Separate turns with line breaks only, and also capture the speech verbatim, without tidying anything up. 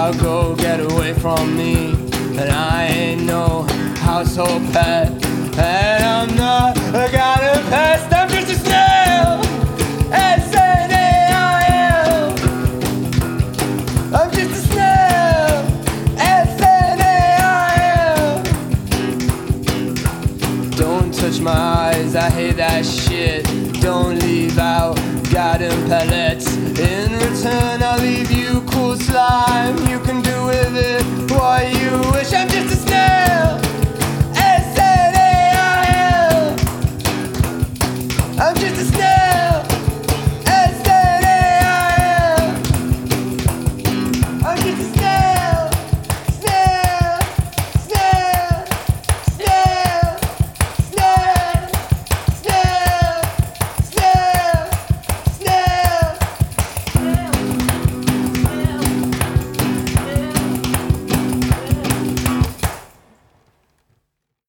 I'll go get away from me. And I ain't no household pet, and I'm not a garden pest. I'm just a snail. S N A I L. I'm just a snail. S N A I L. Don't touch my eyes, I hate that shit. Don't leave out garden pellets. In return, I'll leave you cool slime. You can do with it what you wish. I'm just a